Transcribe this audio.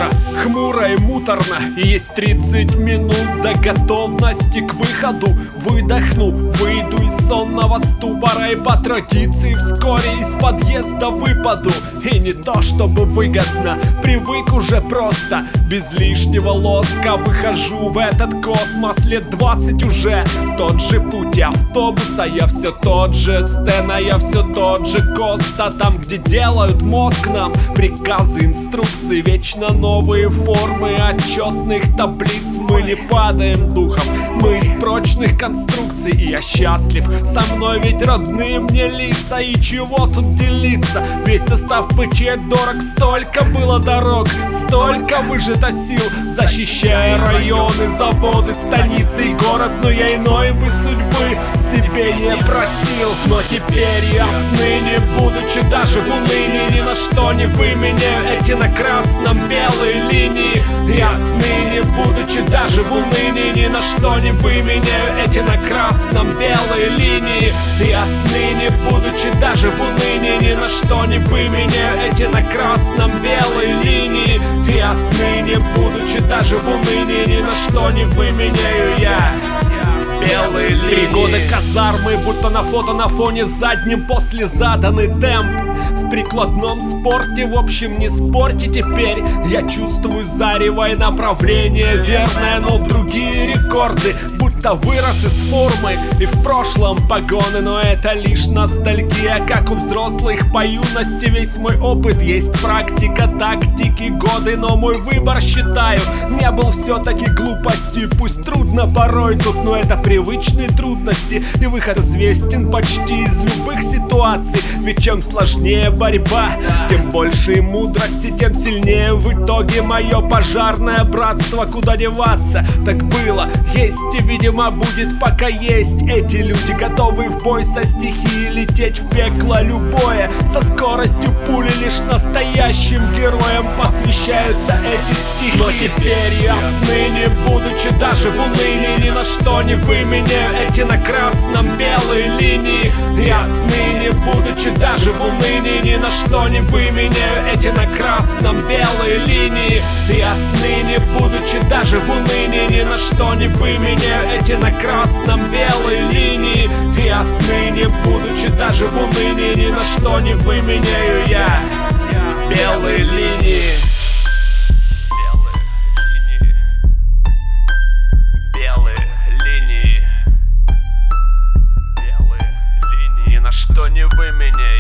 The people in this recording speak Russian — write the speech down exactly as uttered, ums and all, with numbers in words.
хмуро и муторно, и есть тридцать минут до готовности к выходу. Выдохну, выйду из сонного ступора и по традиции вскоре из подъезда выпаду. И не то чтобы выгодно, привык уже просто. Без лишнего лоска выхожу в этот космос. Лет двадцать уже тот же путь автобуса. Я все тот же Стэн, а я все тот же Коста. Там, где делают мозг нам приказы, инструкции, вечно новые формы отчетных таблиц. Мы не падаем духом, мы из прочных конструкций. И я счастлив, со мной ведь родные мне лица. И чего тут делиться? Весь состав ПЧ дорог. Столько было дорог, столько выжито сил, защищая районы, заводы, станицы и город. Но я иной бы судьбы себе не просил. Но теперь я отныне, будучи даже в унынии, ни на что не выменяю эти на красном белые линии. Я отныне, будучи даже в унынии, ни на что не выменяю эти на красном белые линии. Я отныне, будучи даже в унынии, ни на что не выменяю эти на красном белые линии. И отныне, будучи даже в унынии, ни на что не выменяю я белые линии. Три года казармы, будто на фото на фоне задним после заданный темп. В прикладном спорте, в общем, не спорьте теперь. Я чувствую зарево и направление верное, но в другие рекорды, будто вырос из формы. И в прошлом погоны, но это лишь ностальгия. Как у взрослых по юности весь мой опыт есть практика, тактики, годы. Но мой выбор, считаю, не был все-таки глупости. Пусть трудно порой тут, но это привычные трудности. И выход известен почти из любых ситуаций. Ведь чем сложнее борьба, тем больше и мудрости, тем сильнее в итоге мое пожарное братство. Куда деваться? Так было, есть и, видимо, будет, пока есть эти люди, готовые в бой со стихией, лететь в пекло любое. Со скоростью пули лишь настоящим героям посвящаются эти стихи. Но теперь я отныне, будучи даже в унынии, ни на что не выменяю эти на красном белые линии. Я отныне, будучи даже в унынии, ни на что не выменяю эти на красном белые линии. И отныне, будучи даже в унынии, ни на что не выменяю эти на красном белые линии. И отныне, будучи даже в унынии, ни на что не выменяю я белые линии. Белые линии. Белые линии. Ни на что не выменяю.